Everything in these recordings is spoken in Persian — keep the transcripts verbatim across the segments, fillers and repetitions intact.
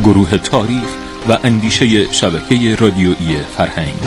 گروه تاریخ و اندیشه شبکه رادیویی فرهنگ.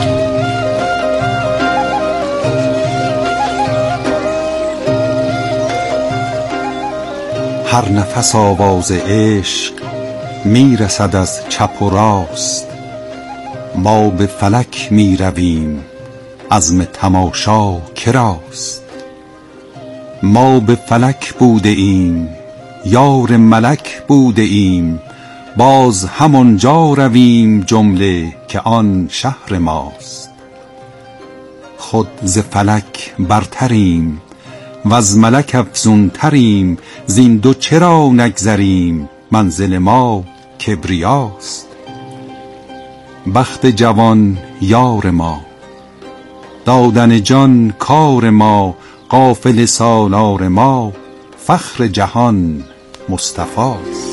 هر نفس آواز عشق می رسد از چپ و راست، ما به فلک می رویم عزم تماشا کراست. ما به فلک بوده ایم یار ملک بوده ایم، باز همانجا رویم جمله که آن شهر ماست. خود ز فلک برتریم و از ملک افزون تریم، زین دو چرا نگذریم منزل ما کبریاست. بخت جوان یار ما، دادن جان کار ما، قافله سالار ما، فخر جهان مصطفاست.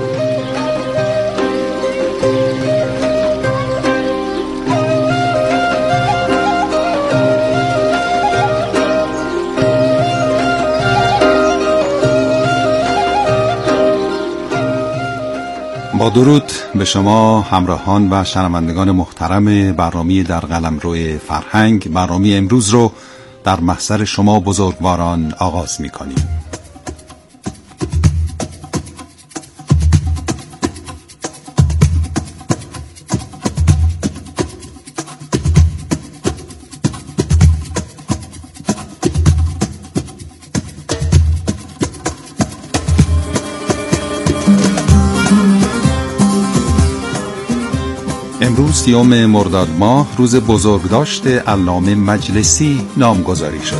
با درود به شما همراهان و شنوندگان محترم برنامه در قلمرو فرهنگ. برنامه امروز رو در محضر شما بزرگواران آغاز می‌کنیم. امروز سیوم مرداد ماه روز بزرگداشت علامه مجلسی نامگذاری شده.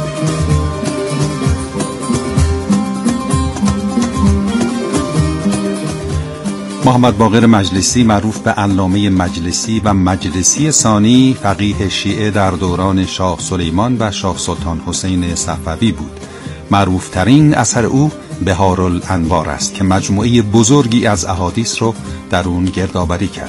محمد باقر مجلسی معروف به علامه مجلسی و مجلسی ثانی، فقیه شیعه در دوران شاه سلیمان و شاه سلطان حسین صفوی بود. معروف ترین اثر او بهارالانوار است که مجموعه بزرگی از احادیث رو در اون گردآوری کرد.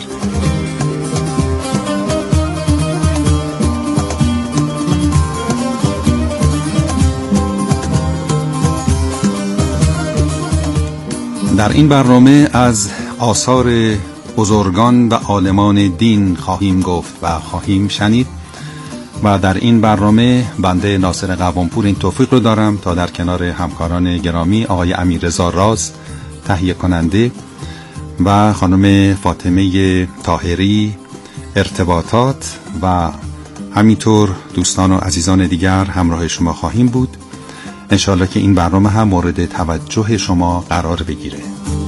در این برنامه از آثار بزرگان و عالمان دین خواهیم گفت و خواهیم شنید و در این برنامه بنده ناصر قوامپور این توفیق رو دارم تا در کنار همکاران گرامی آقای امیررضا راز تهیه کننده و خانم فاطمه طاهری ارتباطات و همینطور دوستان و عزیزان دیگر همراه شما خواهیم بود. انشاءالله که این برنامه هم مورد توجه شما قرار بگیره.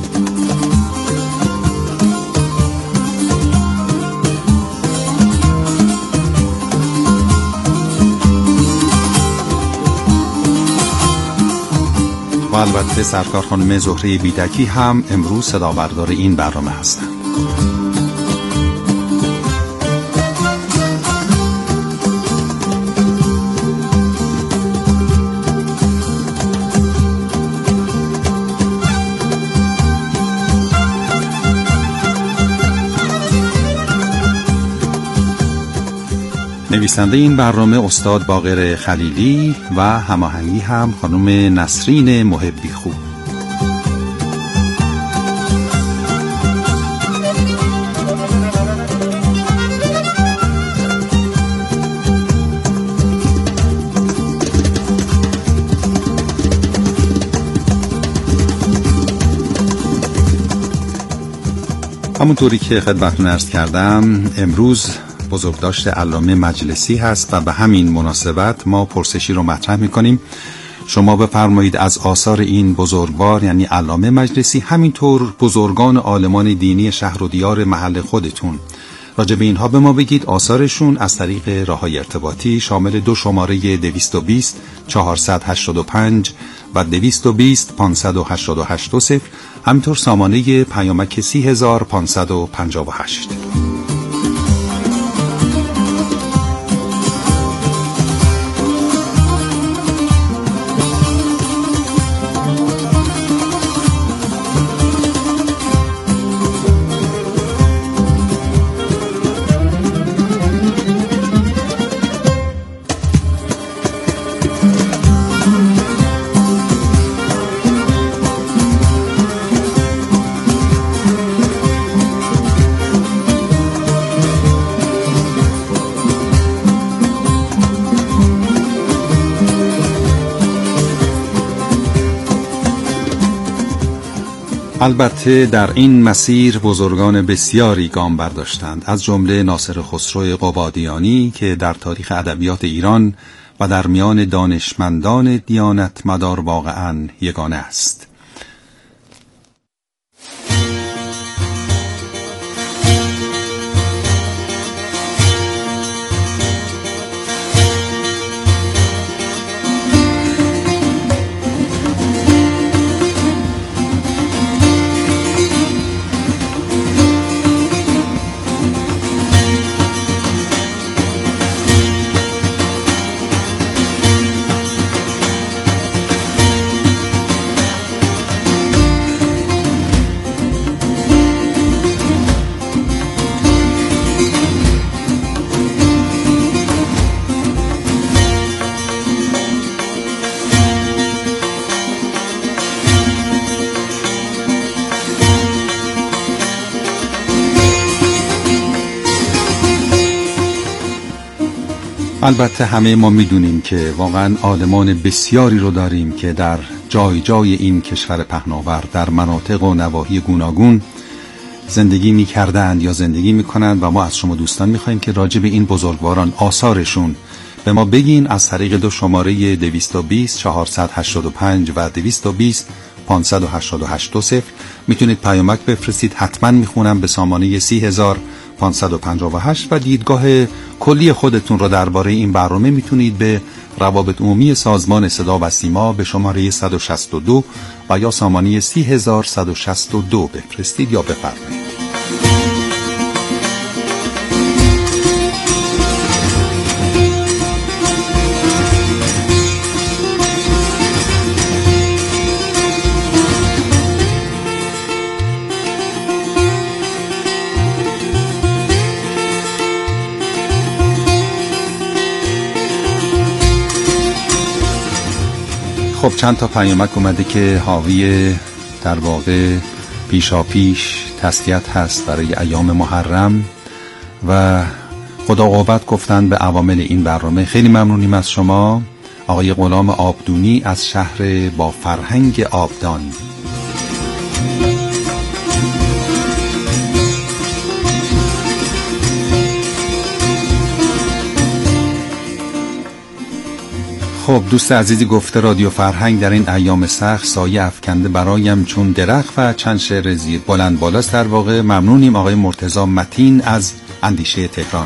و البته سرکار خانم زهره بیدکی هم امروز صدا بردار این برنامه هستند. نویسنده این برنامه استاد باقر خلیلی و هماهنگی هم خانم نسرین محبی خوب. همونطوری که خدمتتون عرض کردم امروز بزرگداشت علامه مجلسی هست و به همین مناسبت ما پرسشی رو مطرح می‌کنیم. شما بفرمایید از آثار این بزرگوار یعنی علامه مجلسی، همینطور بزرگان عالمان دینی شهر و دیار محل خودتون، راجع به اینها به ما بگید. آثارشون از طریق راه‌های ارتباطی شامل دو شماره دویست و بیست چهارصد و هشتاد و پنج و دویست و بیست پانصد و هشتاد و هشت دو صفر، همینطور سامانه پیامک سی هزار و پانصد و پنجاه و هشت. البته در این مسیر بزرگان بسیاری گام برداشتند، از جمله ناصر خسرو قبادیانی که در تاریخ ادبیات ایران و در میان دانشمندان دیانت مدار واقعاً یگانه است. البته همه ما میدونیم که واقعا عالمان بسیاری رو داریم که در جای جای این کشور پهناور در مناطق و نواحی گوناگون زندگی میکردند یا زندگی میکنند و ما از شما دوستان میخوایم که راجع به این بزرگواران آثارشون به ما بگین از طریق دو شماره دویست و بیست چهارصد و هشتاد و پنج و دویست و بیست پانصد و هشتاد و هشت دو صفر. میتونید پیامک بفرستید، حتما میخونم، به سامانه سی هزار پانصد و پنجاه و هشت و دیدگاه کلی خودتون رو درباره این برنامه میتونید به روابط عمومی سازمان صدا و سیما به شماره صد و شصت و دو و یا سامانه سی هزار صد و شصت و دو بفرستید یا بفرمایید. خب چند تا پیامک اومده که حاوی در واقع پیشا پیش تسلیت هست برای ایام محرم و خدا قوت گفتن به عوامل این برنامه. خیلی ممنونیم از شما آقای غلام آبدونی از شهر با فرهنگ آبدان. خب دوست عزیزی گفته رادیو فرهنگ در این ایام سخت سایه افکنده برایم چون درخت و چند شعر زیر بلند بالاست. در واقع ممنونیم آقای مرتضی متین از اندیشه تهران.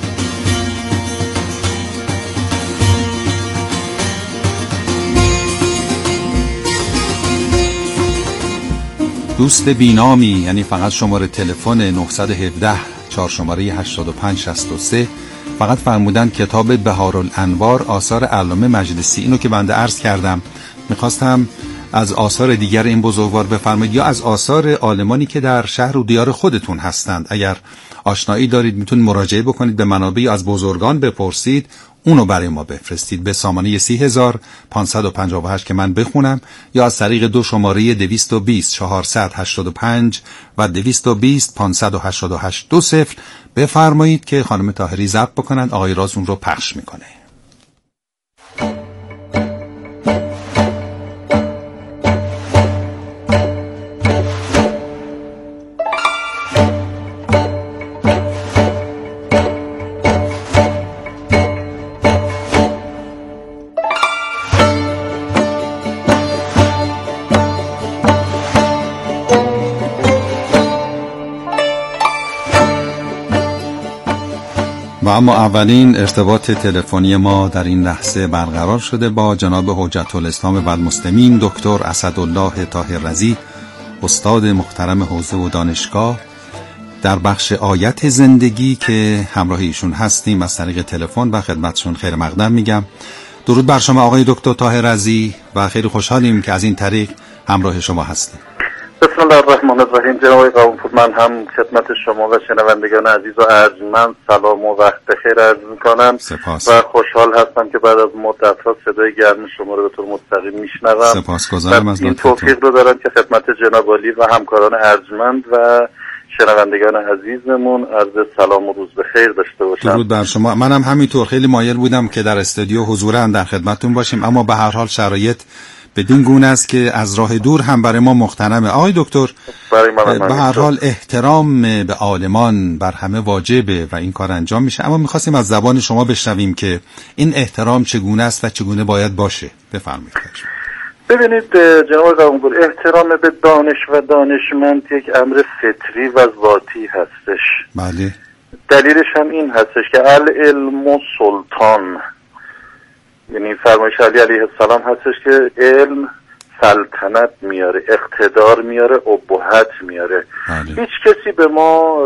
دوست بینامی، یعنی فقط شماره تلفن نه یک هفت چهار شماره هشتاد و پنج شصت و سه، فقط فرمودن کتاب بهارالانوار آثار علامه مجلسی. اینو که بنده عرض کردم میخواستم از آثار دیگر این بزرگوار بفرمایید یا از آثار عالمانی که در شهر و دیار خودتون هستند. اگر آشنایی دارید میتونید مراجعه بکنید به منابع، از بزرگان بپرسید، اونو برای ما بفرستید به سامانه سی هزار پانصد و پنجاه و هشت که من بخونم، یا از طریق دو شماره دویست و بیست چهارصد و هشتاد و پنج و دویست و بیست پانصد و هشتاد و هشت دو صفر بفرمایید که خانم طاهری ضبط بکنن، آقای راز اون رو پخش میکنه. و اما اولین ارتباط تلفنی ما در این لحظه برقرار شده با جناب حجت الاسلام و المسلمین دکتر اسدالله طاهررضی، استاد محترم حوزه و دانشگاه، در بخش آیت زندگی که همراه ایشون هستیم از طریق تلفن و خدمتشون خیر مقدم میگم. درود بر شما آقای دکتر طاهررضی و خیلی خوشحالیم که از این طریق همراه شما هستیم. بسم الله الرحمن الرحیم. جناب قوم‌پور، من هم خدمت شما و شنوندگان عزیز و ارجمند سلام و وقت بخیر عرض می‌کنم و خوشحال هستم که بعد از مدت‌ها صدای گرم شما رو به طور مستقیم میشنوم. سپاسگزارم از این توفیق رو دارم که خدمت جناب عالی و همکاران ارجمند و شنوندگان عزیزمون عرض سلام و روز بخیر داشته باشم. درود بر شما. منم همینطور خیلی مایل بودم که در استودیو حضوراً در خدمتتون باشیم، اما به هر حال شرایط بدین گونه است که از راه دور هم برای ما محترمه. آقای دکتر، به هر حال احترام به عالمان بر همه واجبه و این کار انجام میشه، اما میخواستیم از زبان شما بشنویم که این احترام چگونه است و چگونه باید باشه. بفرمایید. ببینید جناب قوم‌پور، احترام به دانش و دانشمند یک امر فطری و ذاتی هستش. بله. دلیلش هم این هستش که العلم سلطان، یعنی فرمایش علی علیه السلام هستش که علم سلطنت میاره، اقتدار میاره، ابهت میاره. بله. هیچ کسی به ما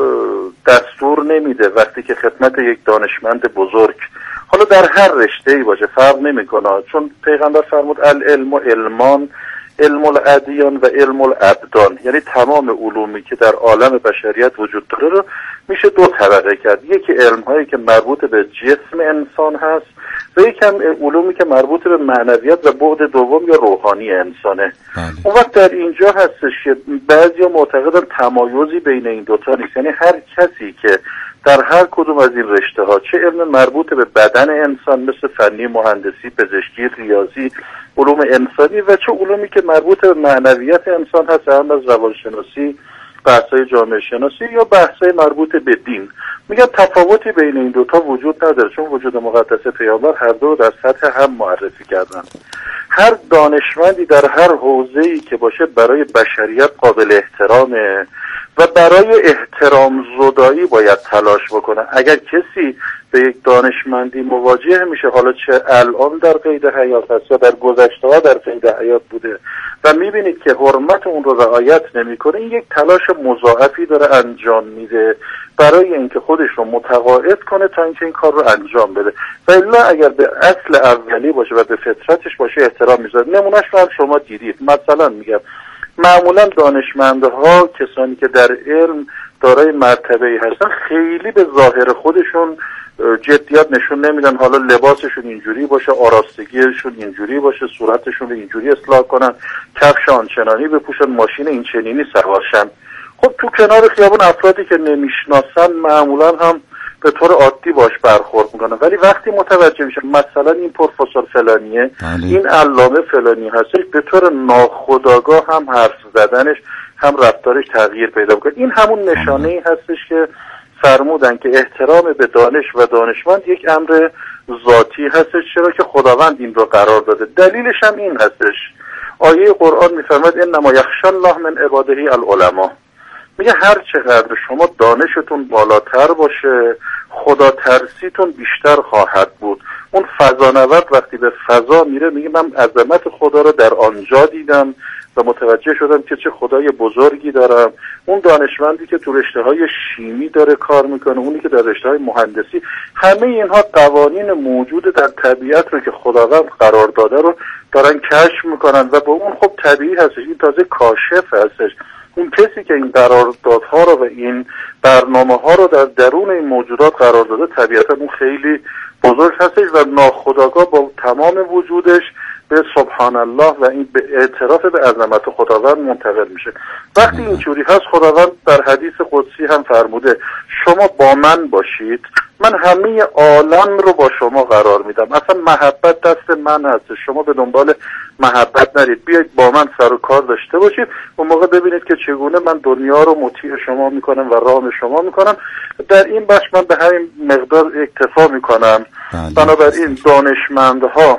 دستور نمیده وقتی که خدمت یک دانشمند بزرگ، حالا در هر رشته‌ای باشه فرق نمیکنه، چون پیغمبر فرمود العلم و علمان، علم الادیان و علم الابدان، یعنی تمام علومی که در عالم بشریت وجود داره رو میشه دو طبقه کرد. یکی علم هایی که مربوط به جسم انسان هست و یکی هم علومی که مربوط به معنویات و بعد دوم یا روحانی انسانه. بله. اون وقت در اینجا هستش که بعضیا معتقدن تمایزی بین این دوتا نیست، یعنی هر کسی که در هر کدوم از این رشته ها، چه علم مربوط به بدن انسان مثل فنی، مهندسی، پزشکی، ریاضی، علوم انسانی و چه علومی که مربوط به معنویات انسان هست، هم از روانشناسی، بحث‌های جامعه شناسی یا بحث‌های مربوط به دین، میگن تفاوتی بین این دوتا وجود نداره، چون وجود مقدس پیامبر هر دو در سطح هم معرفی کردن. هر دانشمندی در هر حوزه‌ای که باشه برای بشریت قابل احترامه و برای احترام زدایی باید تلاش بکنه. اگر کسی به یک دانشمندی مواجه میشه، حالا چه الان در قید حیات هست یا در گذشته ها در قید حیات بوده و میبینید که حرمت اون رو رعایت نمیکنه، این یک تلاش مضاعفی داره انجام میده برای اینکه خودش رو متقاعد کنه تا اینکه این کار رو انجام بده. و الا اگر به اصل اولی باشه و به فطرتش باشه احترام میذاره. نمونهش رو هم شما دیدید. مثلا میگم معمولا دانشمندها، کسانی که در علم دارای مرتبه‌ای هستن، خیلی به ظاهر خودشون جدیت نشون نمیدن. حالا لباسشون اینجوری باشه، آراستگیشون اینجوری باشه، صورتشون اینجوری اصلاح کنن، کفش آنچنانی بپوشن، ماشین این چنینی سوارشن. خب تو کنار خیابون افرادی که نمیشناسن معمولا هم به طور عادی باش برخورد میکنن، ولی وقتی متوجه میشن مثلا این پروفسور فلانیه، بله، این علامه فلانی هستش، به طور ناخودآگاه هم حرف زدنش هم رفتارش تغییر پیدا میکنه. این همون نشانه ای هستش که فرمودن که احترام به دانش و دانشمند یک امر ذاتی هستش، چرا که خداوند این رو قرار داده. دلیلش هم این هستش، آیه قرآن میفرماد انما یخشی الله من عباده العلماء، میگه هر چقدر شما دانشتون بالاتر باشه، خدا ترسیتون بیشتر خواهد بود. اون فضانورد وقتی به فضا میره میگه من عظمت خدا رو در آنجا دیدم و متوجه شدم که چه خدای بزرگی دارم. اون دانشمندی که تو رشته‌های شیمی داره کار میکنه، اونی که در رشته‌های مهندسی، همه اینها قوانین موجود در طبیعت رو که خداوند قرار داده رو دارن کشف میکنن و با اون خب طبیعی هستش. این تازه کاشف هستش. اون کسی که این قراردادها رو و این برنامه ها رو در درون این موجودات قرار داده طبیعتا اون خیلی بزرگ هستش و ناخودآگاه با تمام وجودش به سبحان الله و این به اعتراف به عظمت خداوند منتقل میشه. وقتی اینجوری هست خداوند در حدیث قدسی هم فرموده شما با من باشید، من همه عالم رو با شما قرار میدم. اصلا محبت دست من هست، شما به دنبال محبت نرید، بیایید با من سر و کار داشته باشید. اون موقع ببینید که چگونه من دنیا رو مطیع شما میکنم و رام شما میکنم. در این بخش من به همین مقدار اکتفا میکنم. بنابراین دانشمندها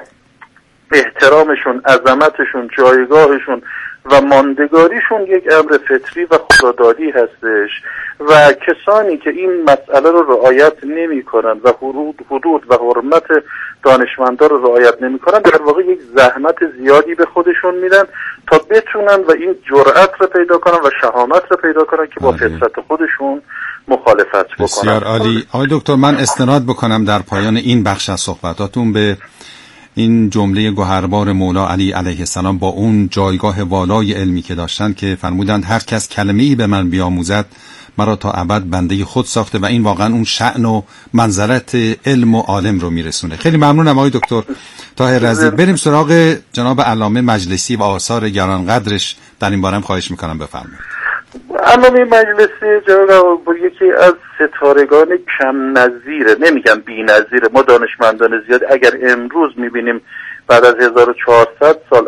احترامشون، عظمتشون، جایگاهشون و ماندگاریشون یک امر فطری و خدادادی هستش و کسانی که این مسئله رو رعایت نمی کنن و حدود, حدود و حرمت دانشمندان رو رعایت نمی کنن، در واقع یک زحمت زیادی به خودشون میدن تا بتونن و این جرأت رو پیدا کنن و شهامت رو پیدا کنن که با فطرت خودشون مخالفت بکنن. بسیار عالی. آقای دکتر، من استناد بکنم در پایان این بخش از صحبتاتون به این جمله گوهربار مولا علی علیه السلام با اون جایگاه والای علمی که داشتن که فرمودند هر کس کلمه‌ای به من بیاموزد مرا تا ابد بنده خود ساخته و این واقعا اون شأن و منزلت علم و عالم رو میرسونه. خیلی ممنونم آقای دکتر طاهر رضی. بریم سراغ جناب علامه مجلسی و آثار گرانقدرش. در این باره هم خواهش میکنم بفرمایید. علامه مجلسی جناب یکی از ستارگان کم نظیره، نمیگم بی نظیره. ما دانشمندان زیاد اگر امروز میبینیم بعد از هزار و چهارصد سال از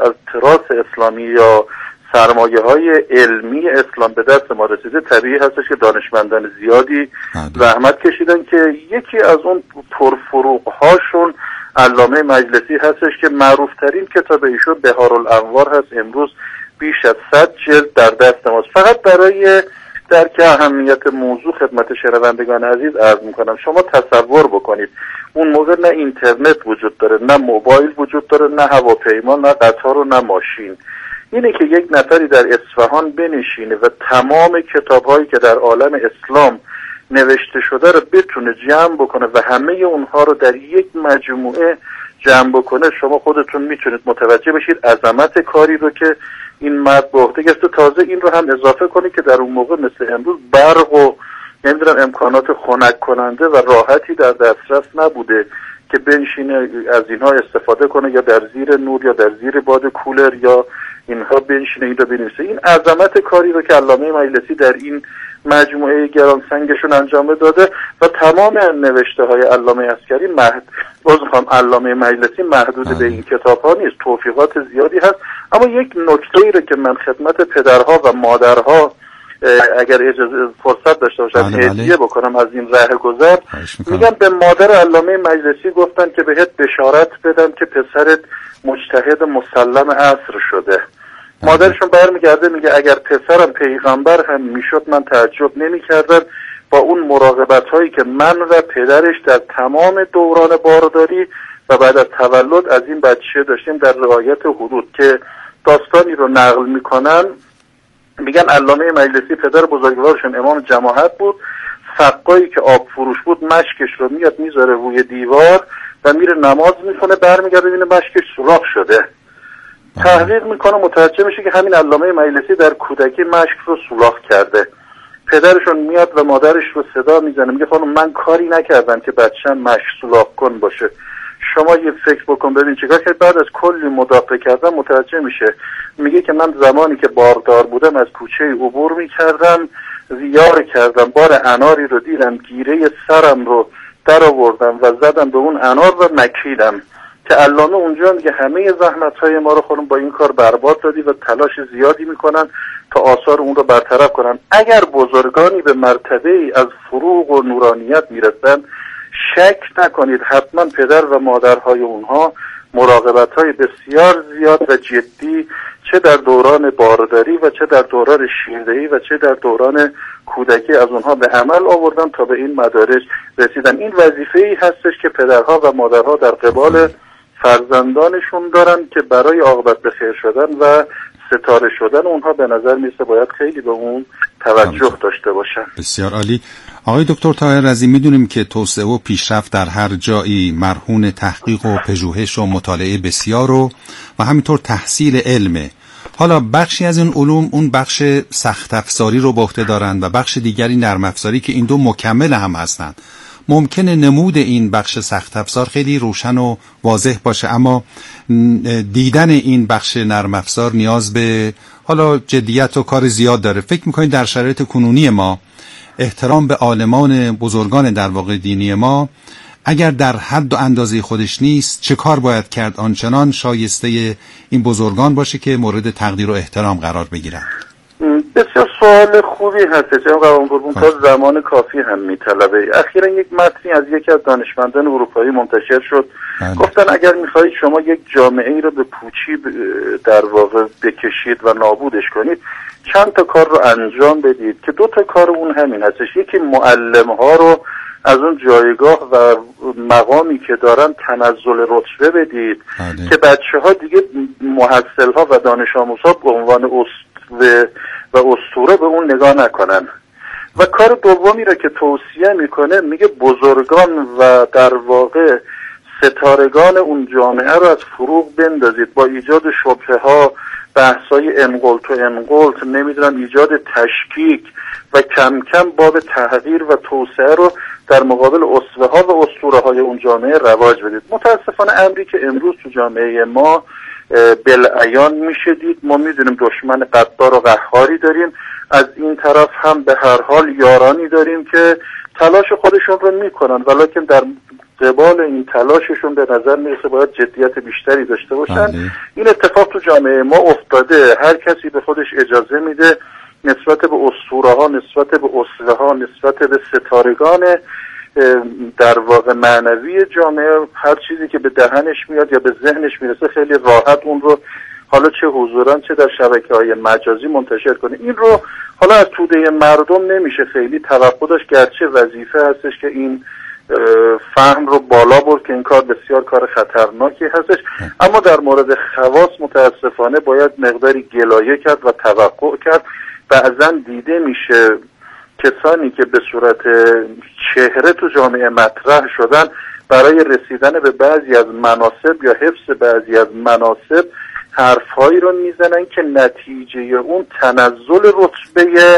میراث اسلامی یا سرمایه های علمی اسلام به دست ما رسیده، طبیعی هستش که دانشمندان زیادی زحمت کشیدن که یکی از اون پرفروغ هاشون علامه مجلسی هستش که معروف ترین کتاب ایشون بهارالانوار هست. امروز بیش از صد جلد در دست ماست. فقط برای درک اهمیت موضوع خدمت شنوندگان عزیز عرض میکنم، شما تصور بکنید اون موقع نه اینترنت وجود داره، نه موبایل وجود داره، نه هواپیما، نه قطار و نه ماشین. اینه که یک نفری در اصفهان بنشینه و تمام کتاب‌هایی که در عالم اسلام نوشته شده رو بتونه جمع بکنه و همه اونها رو در یک مجموعه جمع بکنه. شما خودتون میتونید متوجه بشید عظمت کاری رو که این مرد به عهده گرفته. تازه این رو هم اضافه کنید که در اون موقع مثل امروز برق و نمیدونم امکانات خنک کننده و راحتی در دسترس نبوده که بنشینه از اینها استفاده کنه یا در زیر نور یا در زیر باد کولر یا اینها بنشینه این رو بنویسه. این عظمت کاری رو که علامه مجلسی در این مجموعه گرانسنگشون انجام داده و تمام نوشته های علامه عسکری محد باز میخوام علامه مجلسی محدود آه. به این کتاب ها نیست، توفیقات زیادی هست. اما یک نکته ای رو که من خدمت پدرها و مادرها اگر اجازه فرصت داشته باشم هدیه بکنم از این راه گذر، میگم به مادر علامه مجلسی گفتن که بهت بشارت بدم که پسرت مجتهد مسلم عصر شده. مادرشون برمیگرده میگه اگر پسرم پیغمبر هم میشد من تعجب نمیکردم. با اون مراقبت هایی که من و پدرش در تمام دوران بارداری و بعد از تولد از این بچه داشتیم در رعایت حدود، که داستانی رو نقل میکنن میگن علامه مجلسی پدر بزرگوارشون امام جماعت بود، سقایی که آب فروش بود مشکش رو میاد میذاره روی دیوار و میره نماز میکنه، برمیگرده میبینه مشکش سوراخ شده. تحقیق میکنه متوجه میشه که همین علامه مجلسی در کودکی مشک رو سوراخ کرده. پدرشون میاد و مادرش رو صدا میزنه میگه خانم من کاری نکردم که بچه‌م مشک سوراخ کن باشه، شما یه فکر بکن ببین چیکار کرد. بعد از کلی مدافع کردن متوجه میشه، میگه که من زمانی که باردار بودم از کوچه عبور میکردم، زیار کردم، بار اناری رو دیدم، گیره سرم رو در آوردم و زدم به اون انار و مکیدم. که علامه اونجا میگه همه زحمت‌های ما رو خودمون با این کار برباد دادی و تلاش زیادی میکنن تا آثار اون رو برطرف کنن. اگر بزرگانی به مرتبه‌ای از فروغ و نورانیت میرسن، شک نکنید حتما پدر و مادرهای اونها مراقبت‌های بسیار زیاد و جدی چه در دوران بارداری و چه در دوران شیردهی و چه در دوران کودکی از اونها به عمل آوردن تا به این مدارج رسیدن. این وظیفه‌ای هستش که پدرها و مادرها در قبال فرزندانشون دارن که برای عاقبت به خیر شدن و ستاره شدن اونها به نظر میسه باید خیلی به اون توجه داشته باشن. بسیار عالی. آقای دکتر طاهر رضی، میدونیم که توسعه و پیشرفت در هر جایی مرهون تحقیق و پژوهش و مطالعه بسیار و و همینطور تحصیل علمه. حالا بخشی از این علوم اون بخش سخت افزاری رو به عهده دارند و بخش دیگری نرم افزاری که این دو مکمل هم هستند. ممکنه نمود این بخش سخت افزار خیلی روشن و واضح باشه، اما دیدن این بخش نرم افزار نیاز به حالا جدیت و کار زیاد داره. فکر می‌کنید در شرایط کنونی ما احترام به عالمان بزرگان در واقع دینی ما اگر در حد و اندازه خودش نیست، چه کار باید کرد آنچنان شایسته این بزرگان باشه که مورد تقدیر و احترام قرار بگیرن؟ بسیار سوال خوبی هست جناب قوام‌القربون، تا زمان کافی هم میطلبه. اخیرا یک متنی از یکی از دانشمندان اروپایی منتشر شد. بله. گفتن اگر میخواهید شما یک جامعه ای رو به پوچی در واقع بکشید و نابودش کنید، چند تا کار رو انجام بدید که دو تا کار اون همین هستش. یکی معلم ها رو از اون جایگاه و مقامی که دارن تنزل رتبه بدید بله. که بچه ها دیگه محصل ها و دانش آموز ها به عنوان است و اسطوره به اون نگاه نکنن. و کار دومی را که توصیه میکنه میگه بزرگان و در واقع ستارگان اون جامعه رو از فروغ بندازید با ایجاد شبهه ها، بحثای انقلت و انقلت، نمیدونم ایجاد تشکیک و کم کم باب تغییر و توسعه رو در مقابل اسوه ها و اسطوره های اون جامعه رواج بدید. متاسفانه امری که امروز تو جامعه ما بالعیان میشه دید. ما میدونیم دشمن قدار و قهاری داریم، از این طرف هم به هر حال یارانی داریم که تلاش خودشون رو میکنن، ولیکن در قبال این تلاششون به نظر میرسه باید جدیت بیشتری داشته باشن. بله. این اتفاق تو جامعه ما افتاده، هر کسی به خودش اجازه میده نسبت به اسطوره ها، نسبت به اسله ها، نسبت به ستارگان در واقع معنوی جامعه، هر چیزی که به دهنش میاد یا به ذهنش میرسه خیلی راحت اون رو حالا چه حضوراً چه در شبکه‌های مجازی منتشر کنه. این رو حالا از توده مردم نمیشه خیلی توقع داشت، گرچه وظیفه هستش که این فهم رو بالا برد که این کار بسیار کار خطرناکی هستش، اما در مورد خواص متاسفانه باید مقداری گلایه کرد و توقع کرد. بعضا دیده میشه کسانی که به صورت چهره تو جامعه مطرح شدن برای رسیدن به بعضی از مناصب یا حفظ بعضی از مناصب حرفهایی رو میزنن که نتیجه اون تنزل رتبه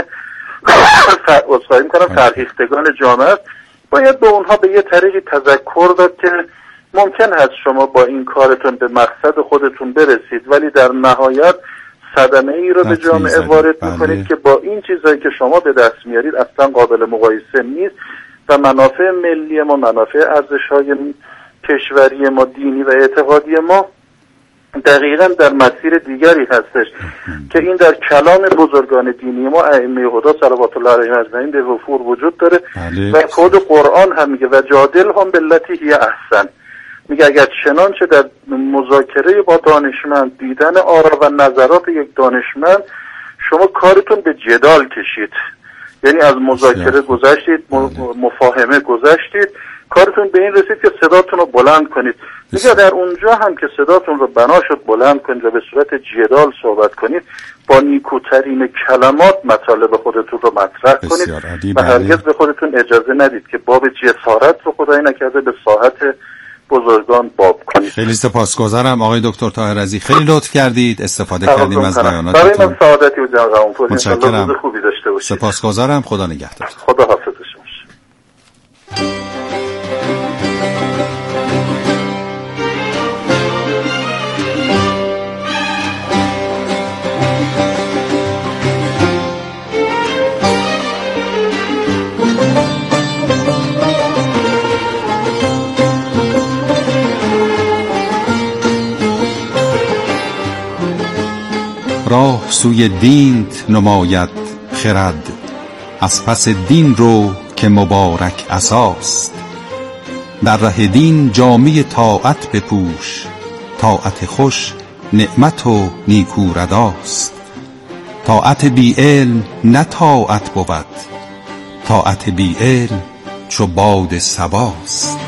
اصلاحی میکنم فرهیختگان جامعه است. باید به اونها به یه طریقی تذکر داد که ممکن هست شما با این کارتون به مقصد خودتون برسید، ولی در نهایت صدمه ای رو به جامعه وارد بله. میکنید که با این چیزایی که شما به دست میارید اصلا قابل مقایسه نیست و منافع ملی ما، منافع ارزش‌های کشوری ما، دینی و اعتقادی ما دقیقاً در مسیر دیگری هستش که این در کلام بزرگان دینی ما ائمه هدی صلوات الله علیهم اجمعین به وفور وجود داره بله. و خود قرآن هم میگه و جادل هم بالتی هی احسن، میگه اگر چنانچه در مذاکره با دانشمند دیدن آرا و نظرات یک دانشمند شما کارتون به جدال کشید، یعنی از مذاکره گذشتید، مفاهمه گذشتید، کارتون به این رسید که صداتون رو بلند کنید. میگه در اونجا هم که صداتون رو بنا شد بلند کنید و به صورت جدال صحبت کنید، با نیکوترین کلمات مطالب خودتون رو مطرح کنید و هرگز به خودتون اجازه ندید که باب جسارت رو خدای نکرده به ساحت بزرگان باب کنید. خیلی سپاسگزارم آقای دکتر طاهر رضی، خیلی لطف کردید، استفاده کردیم از بیاناتتون. برای من سعادتی و جناب متشکرم. روز خوبی داشته باشید. سپاسگزارم، خدا نگهدار. خدا حافظ شما. راه سوی دینت نماید خرد، از پس دین رو که مبارک اساس. در ره دین جامه طاعت بپوش، طاعت خوش نعمت و نیکو رداست. طاعت بی علم نه طاعت بود، طاعت بی علم چو باد صباست.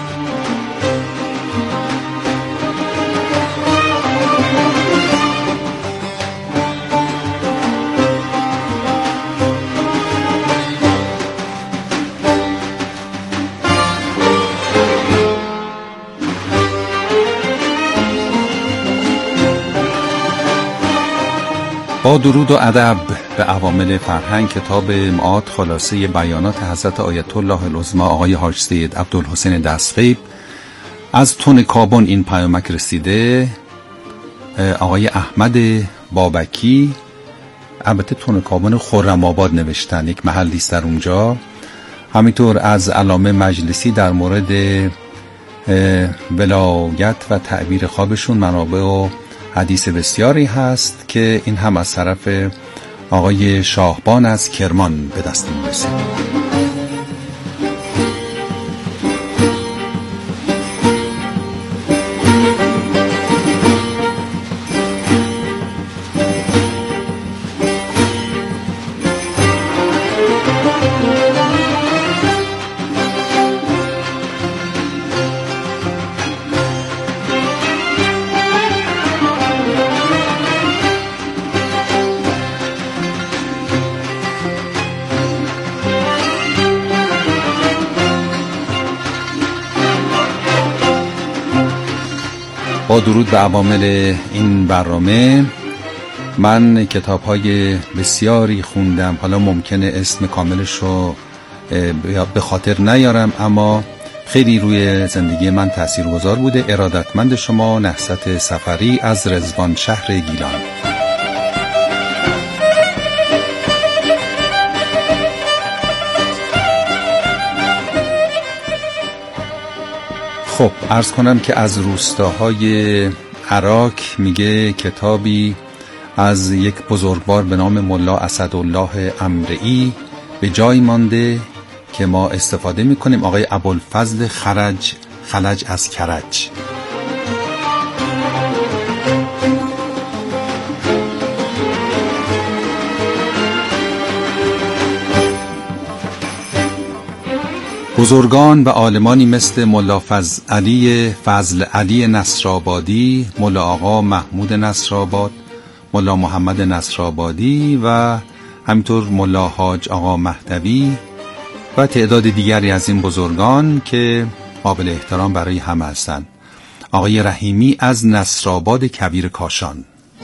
با درود و ادب به عوامل فرهنگ، کتاب معاد خلاصه بیانات حضرت آیت الله العظمی آقای حاج سید عبدالحسین دستغیب از تون کابون این پیامک رسیده. آقای احمد بابکی، البته تون کابون خرم آباد نوشتن، یک محلی است در اونجا. همینطور از علامه مجلسی در مورد ولایت و تعبیر خوابشون منابع و حدیث بسیاری هست که این هم از طرف آقای شاهبان از کرمان به دست می‌رسه. با درود به عوامل این برنامه، من کتاب‌های بسیاری خوندم، حالا ممکنه اسم کاملش رو به خاطر نیارم، اما خیلی روی زندگی من تاثیرگذار بوده. ارادتمند شما نهضت سفری از رضوان شهر گیلان. خب عرض کنم که از روستاهای عراق میگه کتابی از یک بزرگوار به نام ملا اسدالله امرئی به جای مانده که ما استفاده میکنیم، آقای ابوالفضل خرج خلج از کرج. بزرگان و عالمانی مثل ملا فضل علی فضل علی نصرآبادی، ملا آقا محمود نصرآباد، ملا محمد نصرآبادی و همینطور ملا حاج آقا مهدوی و تعداد دیگری از این بزرگان که قابل احترام برای همه هستند. آقای رحیمی از نصرآباد کویر کاشان.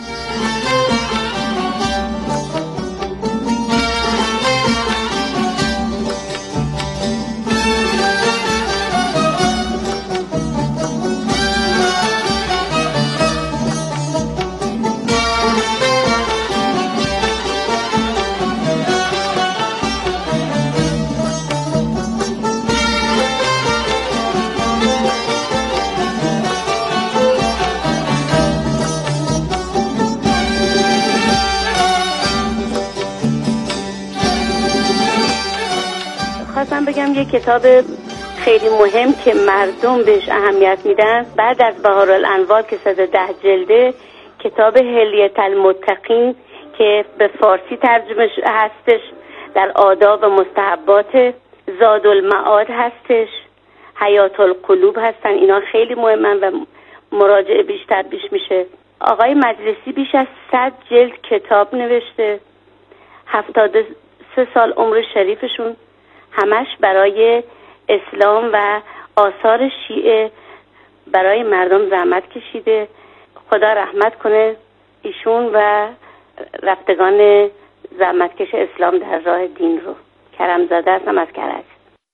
خواستم بگم یه کتاب خیلی مهم که مردم بهش اهمیت میدن بعد از بهارالانوار که صد ده جلده، کتاب حلیة المتقین که به فارسی ترجمه هستش، در آداب و مستحبات، زادالمعاد هستش، حیات القلوب هستن. اینا خیلی مهمن و مراجعه بیشتر بیش میشه. آقای مجلسی بیش از صد جلد کتاب نوشته، هفتاد و سه سال عمر شریفشون، همش برای اسلام و آثار شیعه برای مردم زحمت کشیده. خدا رحمت کنه ایشون و رفتگان زحمتکش اسلام در راه دین رو. کرمزاده هستم از کرج.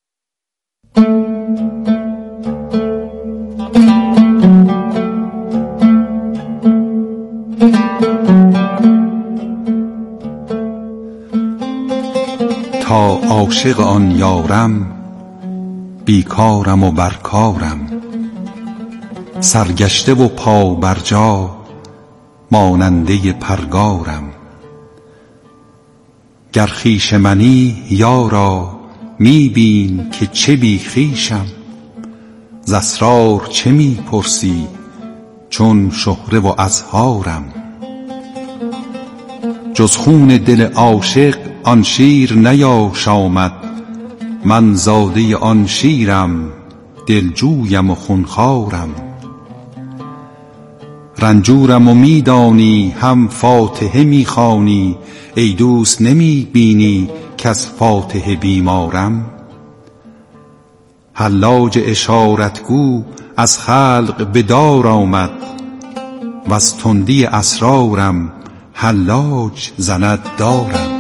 تا عاشق آن یارم بیکارم و برکارم، سرگشته و پا برجا ماننده پرگارم. گر خویش منی یارا می بین که چه بی خویشم، ز اسرار چه می پرسی چون شهره و اظهارم. جز خون دل عاشق آن شیر نیاشامد، من زاده آن شیرم دلجویم و خونخوارم. رنجورم و می دانی هم فاتحه می خوانی، ای دوست نمی بینی کز فاتحه بیمارم. حلاج اشارتگو از خلق به دار آمد، وز تندی اسرارم حلاج زند دارم.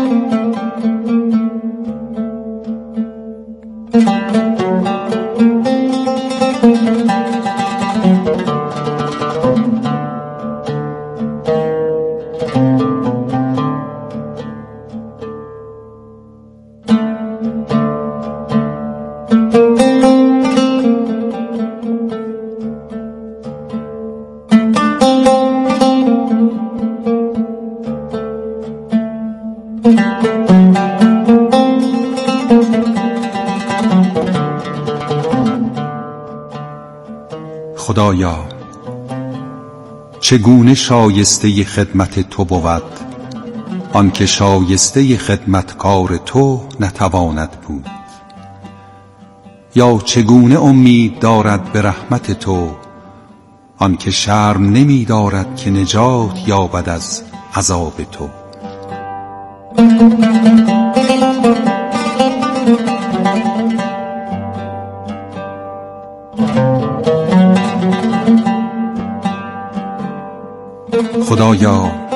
خدایا چگونه شایسته خدمت تو بود، آنکه شایسته خدمتکار تو نتواند بود. یا چگونه امید دارد به رحمت تو، آنکه شرم نمی دارد که نجات یابد از عذاب تو. خدایا